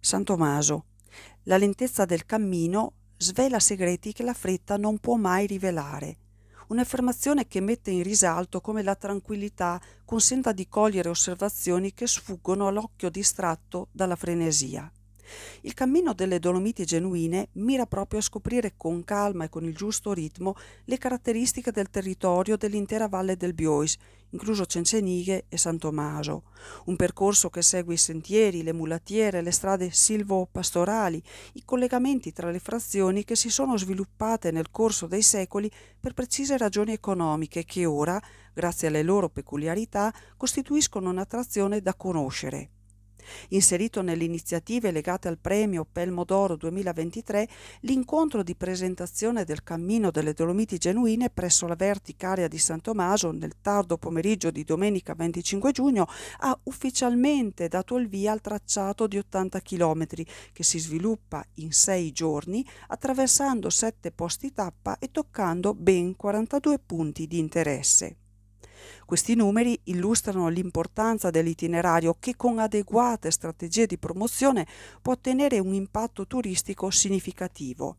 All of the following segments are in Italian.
San Tommaso. La lentezza del cammino svela segreti che la fretta non può mai rivelare. Un'affermazione che mette in risalto come la tranquillità consenta di cogliere osservazioni che sfuggono all'occhio distratto dalla frenesia. Il cammino delle Dolomiti Genuine mira proprio a scoprire con calma e con il giusto ritmo le caratteristiche del territorio dell'intera valle del Biois, incluso Cencenighe e San Tommaso. Un percorso che segue i sentieri, le mulattiere, le strade silvo-pastorali, i collegamenti tra le frazioni che si sono sviluppate nel corso dei secoli per precise ragioni economiche che ora, grazie alle loro peculiarità, costituiscono un'attrazione da conoscere. Inserito nelle iniziative legate al premio Pelmo d'Oro 2023, l'incontro di presentazione del Cammino delle Dolomiti Genuine presso la Verticaria di San Tommaso nel tardo pomeriggio di domenica 25 giugno ha ufficialmente dato il via al tracciato di 80 km che si sviluppa in 6 giorni attraversando 7 posti tappa e toccando ben 42 punti di interesse. Questi numeri illustrano l'importanza dell'itinerario che con adeguate strategie di promozione può ottenere un impatto turistico significativo.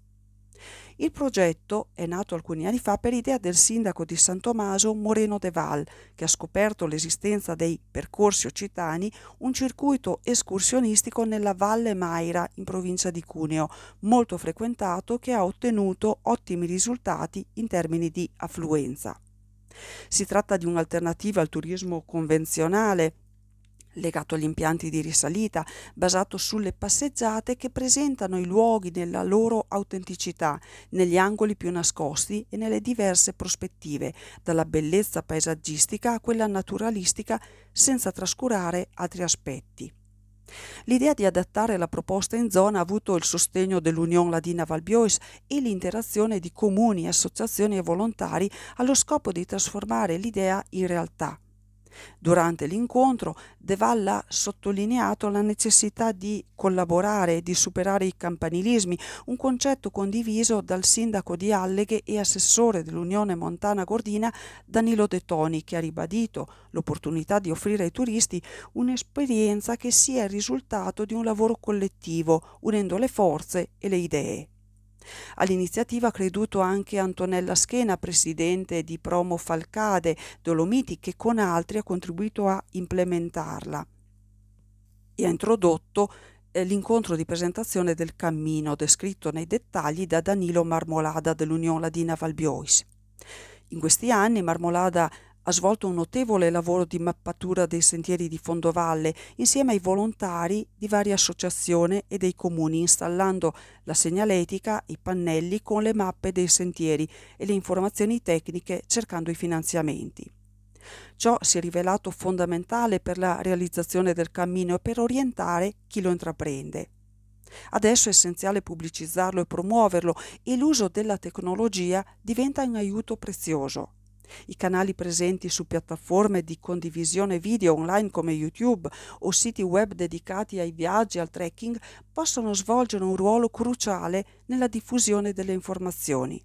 Il progetto è nato alcuni anni fa per idea del sindaco di San Tommaso Moreno De Val, che ha scoperto l'esistenza dei percorsi occitani, un circuito escursionistico nella Valle Maira in provincia di Cuneo, molto frequentato, che ha ottenuto ottimi risultati in termini di affluenza. Si tratta di un'alternativa al turismo convenzionale legato agli impianti di risalita, basato sulle passeggiate che presentano i luoghi nella loro autenticità, negli angoli più nascosti e nelle diverse prospettive, dalla bellezza paesaggistica a quella naturalistica, senza trascurare altri aspetti. L'idea di adattare la proposta in zona ha avuto il sostegno dell'Unione Ladina Val Biois e l'interazione di comuni, associazioni e volontari allo scopo di trasformare l'idea in realtà. Durante l'incontro, De Val ha sottolineato la necessità di collaborare e di superare i campanilismi, un concetto condiviso dal sindaco di Alleghe e assessore dell'Unione Montana Gordina Danilo De Toni, che ha ribadito l'opportunità di offrire ai turisti un'esperienza che sia il risultato di un lavoro collettivo, unendo le forze e le idee. All'iniziativa ha creduto anche Antonella Schena, presidente di Promo Falcade Dolomiti, che con altri ha contribuito a implementarla e ha introdotto l'incontro di presentazione del cammino, descritto nei dettagli da Danilo Marmolada dell'Unione Ladina Val Biois. In questi anni Marmolada ha svolto un notevole lavoro di mappatura dei sentieri di fondovalle insieme ai volontari di varie associazioni e dei comuni, installando la segnaletica, i pannelli con le mappe dei sentieri e le informazioni tecniche, cercando i finanziamenti. Ciò si è rivelato fondamentale per la realizzazione del cammino e per orientare chi lo intraprende. Adesso è essenziale pubblicizzarlo e promuoverlo e l'uso della tecnologia diventa un aiuto prezioso. I canali presenti su piattaforme di condivisione video online come YouTube o siti web dedicati ai viaggi e al trekking possono svolgere un ruolo cruciale nella diffusione delle informazioni.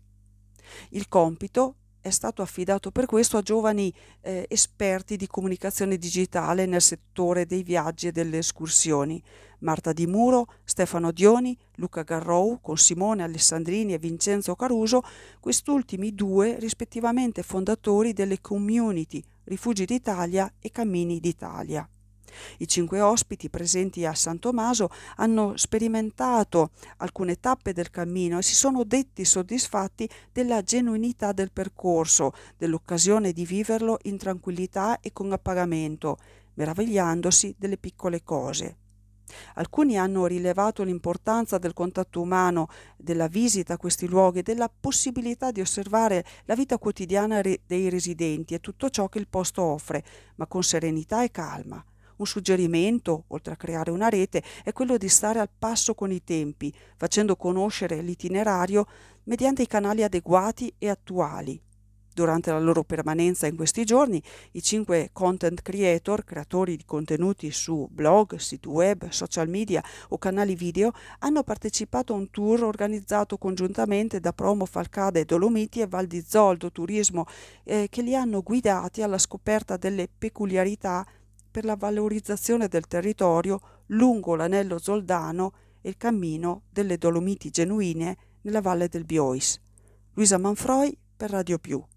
Il compito è stato affidato per questo a giovani esperti di comunicazione digitale nel settore dei viaggi e delle escursioni: Marta Di Muro, Stefano Dioni, Luca Garrou, con Simone Alessandrini e Vincenzo Caruso, quest'ultimi due rispettivamente fondatori delle community Rifugi d'Italia e Cammini d'Italia. I 5 ospiti presenti a San Tommaso hanno sperimentato alcune tappe del cammino e si sono detti soddisfatti della genuinità del percorso, dell'occasione di viverlo in tranquillità e con appagamento, meravigliandosi delle piccole cose. Alcuni hanno rilevato l'importanza del contatto umano, della visita a questi luoghi e della possibilità di osservare la vita quotidiana dei residenti e tutto ciò che il posto offre, ma con serenità e calma. Un suggerimento, oltre a creare una rete, è quello di stare al passo con i tempi, facendo conoscere l'itinerario mediante i canali adeguati e attuali. Durante la loro permanenza in questi giorni, i 5 content creator, creatori di contenuti su blog, siti web, social media o canali video, hanno partecipato a un tour organizzato congiuntamente da Promo Falcade Dolomiti e Val di Zoldo Turismo, che li hanno guidati alla scoperta delle peculiarità per la valorizzazione del territorio, lungo l'anello Zoldano e il cammino delle Dolomiti Genuine nella valle del Biois. Luisa Manfroi per Radio Più.